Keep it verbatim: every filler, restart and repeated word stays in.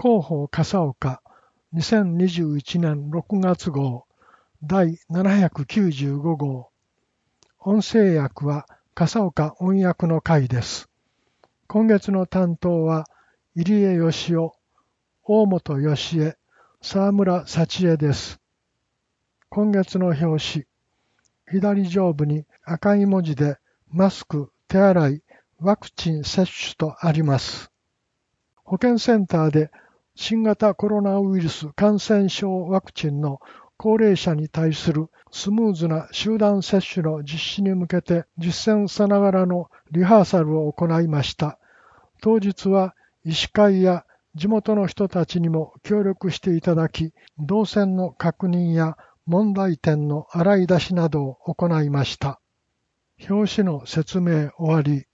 広報笠岡にせんにじゅういちねんろくがつ号だいななひゃくきゅうじゅうご号。音声訳は笠岡音訳の会です。今月の担当は入江義雄、大本義恵、沢村幸恵です。今月の表紙、左上部に赤い文字でマスク、手洗い、ワクチン接種とあります。保健センターで新型コロナウイルス感染症ワクチンの高齢者に対するスムーズな集団接種の実施に向けて実践さながらのリハーサルを行いました。当日は医師会や地元の人たちにも協力していただき、動線の確認や問題点の洗い出しなどを行いました。表紙の説明終わり。